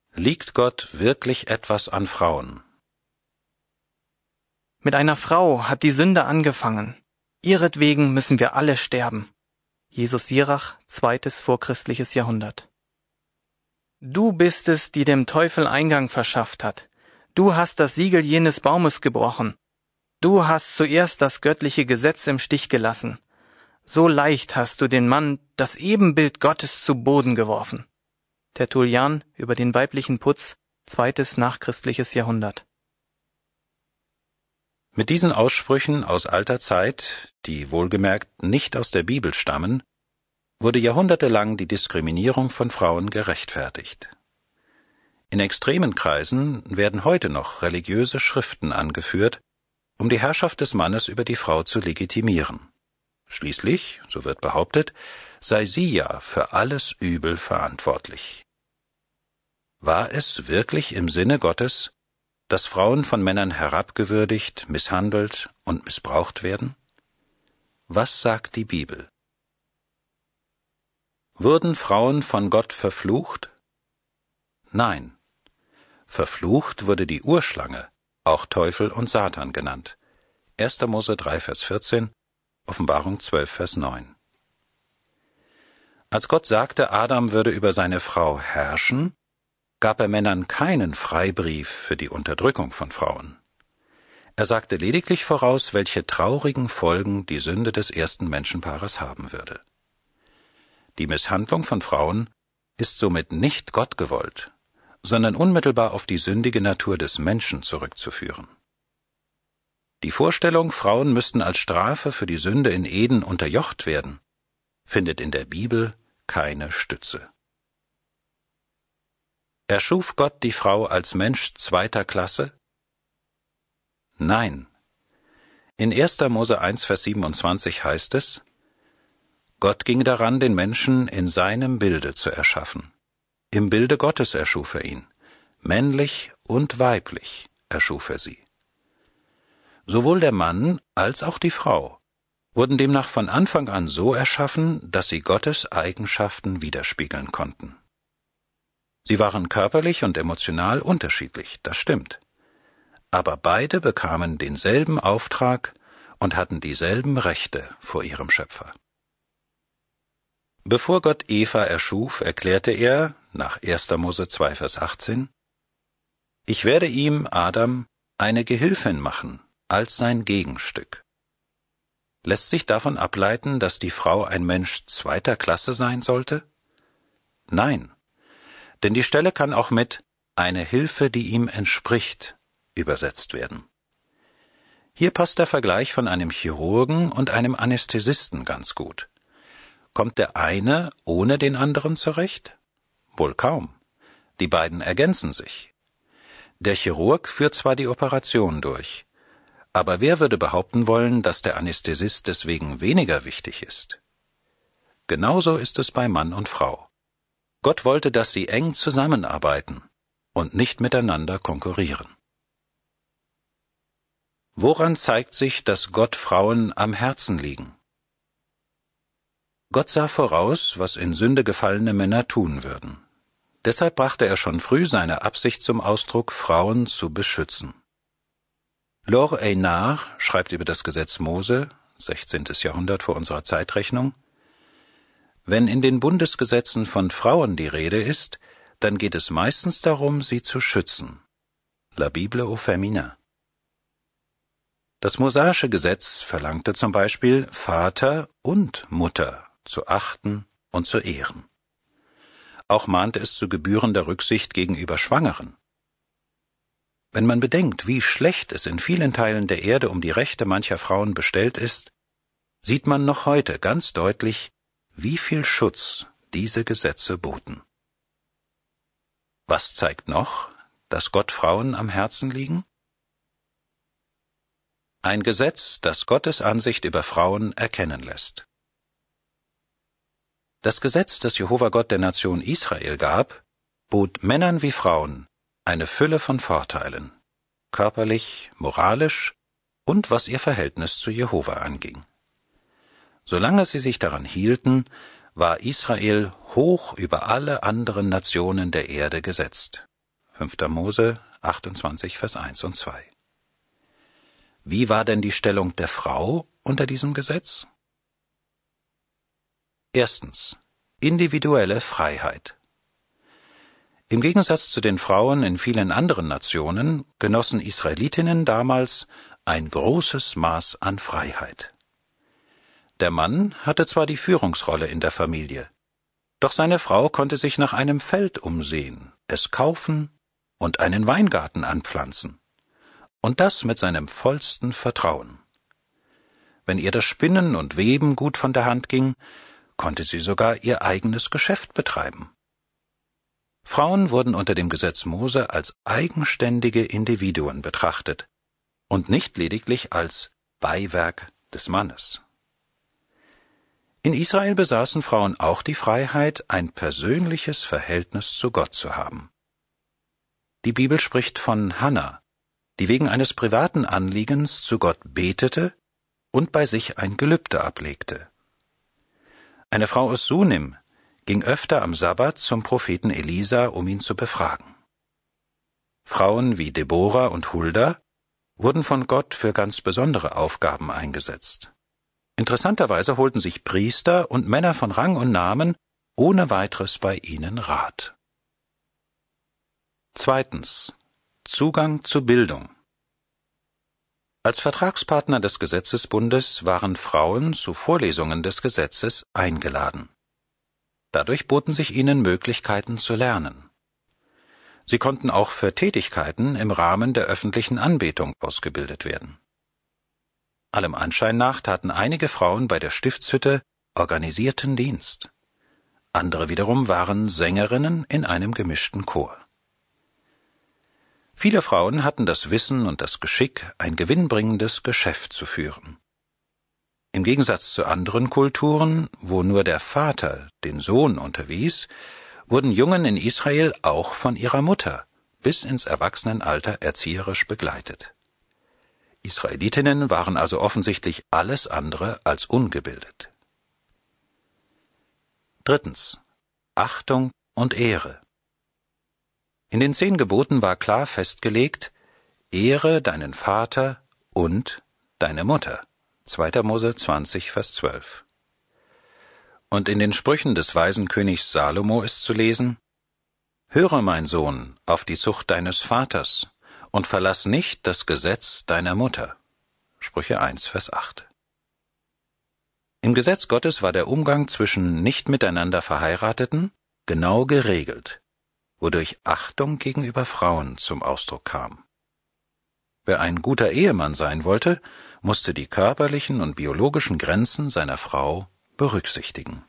Liegt Gott wirklich etwas an Frauen? Mit einer Frau hat die Sünde angefangen. Ihretwegen müssen wir alle sterben. Jesus Sirach, 2. vorchristliches Jahrhundert. Du bist es, die dem Teufel Eingang verschafft hat. Du hast das Siegel jenes Baumes gebrochen. Du hast zuerst das göttliche Gesetz im Stich gelassen. So leicht hast du den Mann, das Ebenbild Gottes, zu Boden geworfen. Tertullian über den weiblichen Putz, 2. nachchristliches Jahrhundert. Mit diesen Aussprüchen aus alter Zeit, die wohlgemerkt nicht aus der Bibel stammen, wurde jahrhundertelang die Diskriminierung von Frauen gerechtfertigt. In extremen Kreisen werden heute noch religiöse Schriften angeführt, um die Herrschaft des Mannes über die Frau zu legitimieren. Schließlich, so wird behauptet, sei sie ja für alles Übel verantwortlich. War es wirklich im Sinne Gottes, dass Frauen von Männern herabgewürdigt, misshandelt und missbraucht werden? Was sagt die Bibel? Wurden Frauen von Gott verflucht? Nein. Verflucht wurde die Urschlange, auch Teufel und Satan genannt. 1. Mose 3, Vers 14, Offenbarung 12, Vers 9. Als Gott sagte, Adam würde über seine Frau herrschen, gab er Männern keinen Freibrief für die Unterdrückung von Frauen. Er sagte lediglich voraus, welche traurigen Folgen die Sünde des ersten Menschenpaares haben würde. Die Misshandlung von Frauen ist somit nicht Gott gewollt, sondern unmittelbar auf die sündige Natur des Menschen zurückzuführen. Die Vorstellung, Frauen müssten als Strafe für die Sünde in Eden unterjocht werden, findet in der Bibel keine Stütze. Erschuf Gott die Frau als Mensch zweiter Klasse? Nein. In 1. Mose 1, Vers 27 heißt es: Gott ging daran, den Menschen in seinem Bilde zu erschaffen. Im Bilde Gottes erschuf er ihn. Männlich und weiblich erschuf er sie. Sowohl der Mann als auch die Frau wurden demnach von Anfang an so erschaffen, dass sie Gottes Eigenschaften widerspiegeln konnten. Sie waren körperlich und emotional unterschiedlich, das stimmt. Aber beide bekamen denselben Auftrag und hatten dieselben Rechte vor ihrem Schöpfer. Bevor Gott Eva erschuf, erklärte er, nach 1. Mose 2, Vers 18, Ich werde ihm, Adam, eine Gehilfin machen, als sein Gegenstück. Lässt sich davon ableiten, dass die Frau ein Mensch zweiter Klasse sein sollte? Nein. Denn die Stelle kann auch mit eine Hilfe, die ihm entspricht, übersetzt werden. Hier passt der Vergleich von einem Chirurgen und einem Anästhesisten ganz gut. Kommt der eine ohne den anderen zurecht? Wohl kaum. Die beiden ergänzen sich. Der Chirurg führt zwar die Operation durch, aber wer würde behaupten wollen, dass der Anästhesist deswegen weniger wichtig ist? Genauso ist es bei Mann und Frau. Gott wollte, dass sie eng zusammenarbeiten und nicht miteinander konkurrieren. Woran zeigt sich, dass Gott Frauen am Herzen liegen? Gott sah voraus, was in Sünde gefallene Männer tun würden. Deshalb brachte er schon früh seine Absicht zum Ausdruck, Frauen zu beschützen. Laure Eynard schreibt über das Gesetz Mose, 16. Jahrhundert vor unserer Zeitrechnung: Wenn in den Bundesgesetzen von Frauen die Rede ist, dann geht es meistens darum, sie zu schützen. La Bible au féminin. Das mosaische Gesetz verlangte zum Beispiel, Vater und Mutter zu achten und zu ehren. Auch mahnte es zu gebührender Rücksicht gegenüber Schwangeren. Wenn man bedenkt, wie schlecht es in vielen Teilen der Erde um die Rechte mancher Frauen bestellt ist, sieht man noch heute ganz deutlich, wie viel Schutz diese Gesetze boten. Was zeigt noch, dass Gott Frauen am Herzen liegen? Ein Gesetz, das Gottes Ansicht über Frauen erkennen lässt. Das Gesetz, das Jehova Gott der Nation Israel gab, bot Männern wie Frauen eine Fülle von Vorteilen, körperlich, moralisch und was ihr Verhältnis zu Jehova anging. Solange sie sich daran hielten, war Israel hoch über alle anderen Nationen der Erde gesetzt. 5. Mose 28, Vers 1 und 2. Wie war denn die Stellung der Frau unter diesem Gesetz? Erstens. Individuelle Freiheit. Im Gegensatz zu den Frauen in vielen anderen Nationen genossen Israelitinnen damals ein großes Maß an Freiheit. Der Mann hatte zwar die Führungsrolle in der Familie, doch seine Frau konnte sich nach einem Feld umsehen, es kaufen und einen Weingarten anpflanzen. Und das mit seinem vollsten Vertrauen. Wenn ihr das Spinnen und Weben gut von der Hand ging, konnte sie sogar ihr eigenes Geschäft betreiben. Frauen wurden unter dem Gesetz Mose als eigenständige Individuen betrachtet und nicht lediglich als Beiwerk des Mannes. In Israel besaßen Frauen auch die Freiheit, ein persönliches Verhältnis zu Gott zu haben. Die Bibel spricht von Hannah, die wegen eines privaten Anliegens zu Gott betete und bei sich ein Gelübde ablegte. Eine Frau aus Sunim ging öfter am Sabbat zum Propheten Elisa, um ihn zu befragen. Frauen wie Deborah und Hulda wurden von Gott für ganz besondere Aufgaben eingesetzt. Interessanterweise holten sich Priester und Männer von Rang und Namen ohne weiteres bei ihnen Rat. Zweitens. Zugang zu Bildung. Als Vertragspartner des Gesetzesbundes waren Frauen zu Vorlesungen des Gesetzes eingeladen. Dadurch boten sich ihnen Möglichkeiten zu lernen. Sie konnten auch für Tätigkeiten im Rahmen der öffentlichen Anbetung ausgebildet werden. Allem Anschein nach taten einige Frauen bei der Stiftshütte organisierten Dienst. Andere wiederum waren Sängerinnen in einem gemischten Chor. Viele Frauen hatten das Wissen und das Geschick, ein gewinnbringendes Geschäft zu führen. Im Gegensatz zu anderen Kulturen, wo nur der Vater den Sohn unterwies, wurden Jungen in Israel auch von ihrer Mutter bis ins Erwachsenenalter erzieherisch begleitet. Israelitinnen waren also offensichtlich alles andere als ungebildet. Drittens. Achtung und Ehre. In den 10 Geboten war klar festgelegt: Ehre deinen Vater und deine Mutter. 2. Mose 20, Vers 12. Und in den Sprüchen des weisen Königs Salomo ist zu lesen: Höre, mein Sohn, auf die Zucht deines Vaters und verlass nicht das Gesetz deiner Mutter. Sprüche 1, Vers 8. Im Gesetz Gottes war der Umgang zwischen nicht miteinander Verheirateten genau geregelt, wodurch Achtung gegenüber Frauen zum Ausdruck kam. Wer ein guter Ehemann sein wollte, musste die körperlichen und biologischen Grenzen seiner Frau berücksichtigen.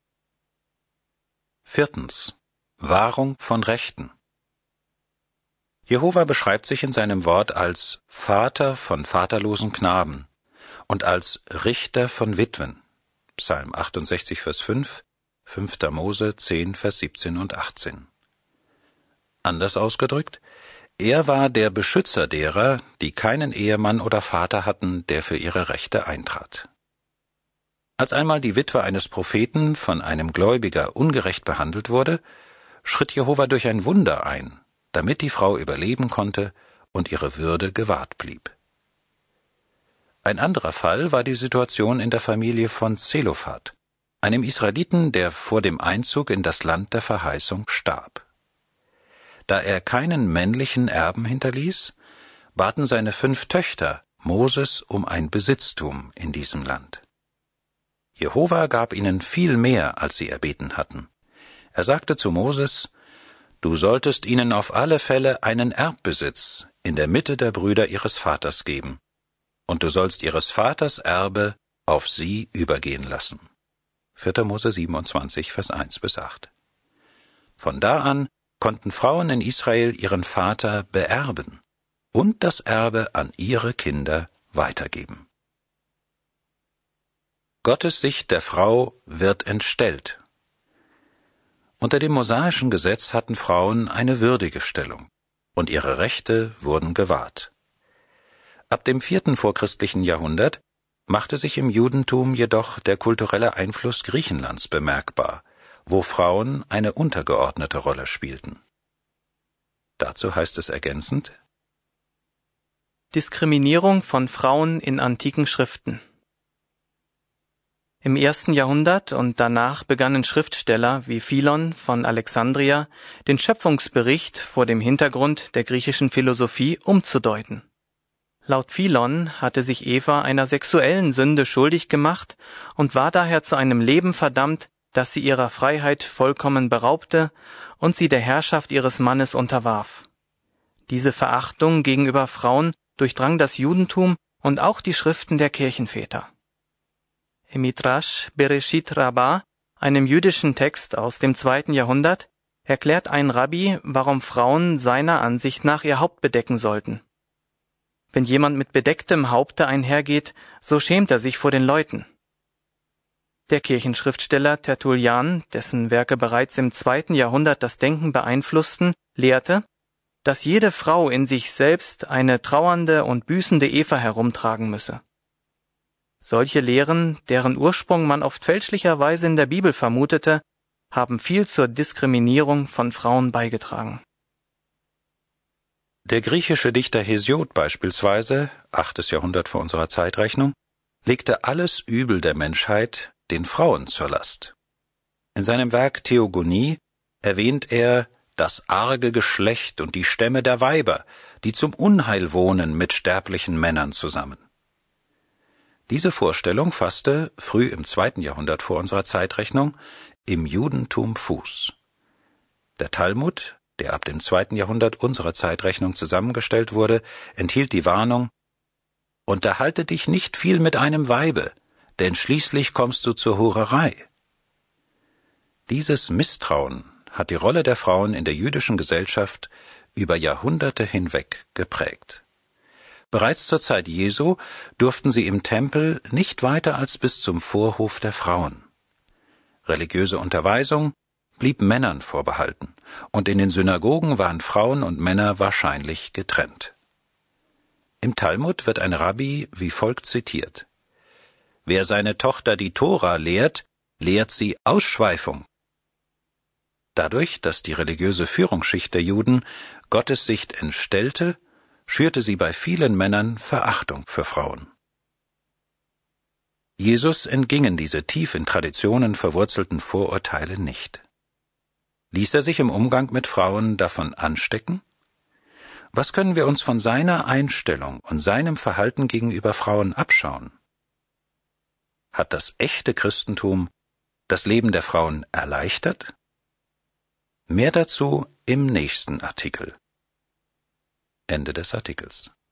Viertens. Wahrung von Rechten. Jehova beschreibt sich in seinem Wort als Vater von vaterlosen Knaben und als Richter von Witwen. Psalm 68, Vers 5, 5. Mose 10, Vers 17 und 18. Anders ausgedrückt, er war der Beschützer derer, die keinen Ehemann oder Vater hatten, der für ihre Rechte eintrat. Als einmal die Witwe eines Propheten von einem Gläubiger ungerecht behandelt wurde, schritt Jehova durch ein Wunder ein, damit die Frau überleben konnte und ihre Würde gewahrt blieb. Ein anderer Fall war die Situation in der Familie von Zelophat, einem Israeliten, der vor dem Einzug in das Land der Verheißung starb. Da er keinen männlichen Erben hinterließ, baten seine 5 Töchter Moses um ein Besitztum in diesem Land. Jehova gab ihnen viel mehr, als sie erbeten hatten. Er sagte zu Moses: Du solltest ihnen auf alle Fälle einen Erbbesitz in der Mitte der Brüder ihres Vaters geben, und du sollst ihres Vaters Erbe auf sie übergehen lassen. 4. Mose 27, Vers 1 bis 8. Von da an konnten Frauen in Israel ihren Vater beerben und das Erbe an ihre Kinder weitergeben. Gottes Sicht der Frau wird entstellt. Unter dem mosaischen Gesetz hatten Frauen eine würdige Stellung, und ihre Rechte wurden gewahrt. Ab dem 4. vorchristlichen Jahrhundert machte sich im Judentum jedoch der kulturelle Einfluss Griechenlands bemerkbar, wo Frauen eine untergeordnete Rolle spielten. Dazu heißt es ergänzend: Diskriminierung von Frauen in antiken Schriften. Im 1. Jahrhundert und danach begannen Schriftsteller wie Philon von Alexandria, den Schöpfungsbericht vor dem Hintergrund der griechischen Philosophie umzudeuten. Laut Philon hatte sich Eva einer sexuellen Sünde schuldig gemacht und war daher zu einem Leben verdammt, das sie ihrer Freiheit vollkommen beraubte und sie der Herrschaft ihres Mannes unterwarf. Diese Verachtung gegenüber Frauen durchdrang das Judentum und auch die Schriften der Kirchenväter. Im Midrash Bereshit Rabbah, einem jüdischen Text aus dem 2. Jahrhundert, erklärt ein Rabbi, warum Frauen seiner Ansicht nach ihr Haupt bedecken sollten. Wenn jemand mit bedecktem Haupte einhergeht, so schämt er sich vor den Leuten. Der Kirchenschriftsteller Tertullian, dessen Werke bereits im 2. Jahrhundert das Denken beeinflussten, lehrte, dass jede Frau in sich selbst eine trauernde und büßende Eva herumtragen müsse. Solche Lehren, deren Ursprung man oft fälschlicherweise in der Bibel vermutete, haben viel zur Diskriminierung von Frauen beigetragen. Der griechische Dichter Hesiod beispielsweise, 8. Jahrhundert vor unserer Zeitrechnung, legte alles Übel der Menschheit den Frauen zur Last. In seinem Werk Theogonie erwähnt er das arge Geschlecht und die Stämme der Weiber, die zum Unheil wohnen mit sterblichen Männern zusammen. Diese Vorstellung fasste, früh im 2. Jahrhundert vor unserer Zeitrechnung, im Judentum Fuß. Der Talmud, der ab dem 2. Jahrhundert unserer Zeitrechnung zusammengestellt wurde, enthielt die Warnung: Unterhalte dich nicht viel mit einem Weibe, denn schließlich kommst du zur Hurerei. Dieses Misstrauen hat die Rolle der Frauen in der jüdischen Gesellschaft über Jahrhunderte hinweg geprägt. Bereits zur Zeit Jesu durften sie im Tempel nicht weiter als bis zum Vorhof der Frauen. Religiöse Unterweisung blieb Männern vorbehalten, und in den Synagogen waren Frauen und Männer wahrscheinlich getrennt. Im Talmud wird ein Rabbi wie folgt zitiert: Wer seine Tochter die Tora lehrt, lehrt sie Ausschweifung. Dadurch, dass die religiöse Führungsschicht der Juden Gottes Sicht entstellte, schürte sie bei vielen Männern Verachtung für Frauen. Jesus entgingen diese tief in Traditionen verwurzelten Vorurteile nicht. Ließ er sich im Umgang mit Frauen davon anstecken? Was können wir uns von seiner Einstellung und seinem Verhalten gegenüber Frauen abschauen? Hat das echte Christentum das Leben der Frauen erleichtert? Mehr dazu im nächsten Artikel. Ende des Artikels.